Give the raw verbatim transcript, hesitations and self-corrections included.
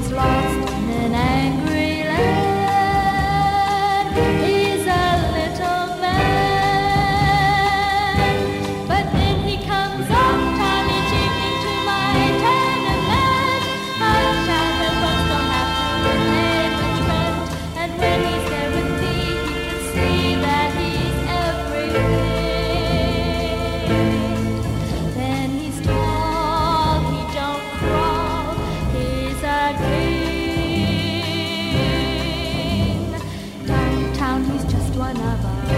he's lost in an angry land. He's a little man, but then he comes sometime each evening to my tenement. Uptown where folks don't have to pay much rent, and when he's there with me, he can see that he's everything. Then he's tall, he don't crawl, he's a king. Downtown he's just one of us.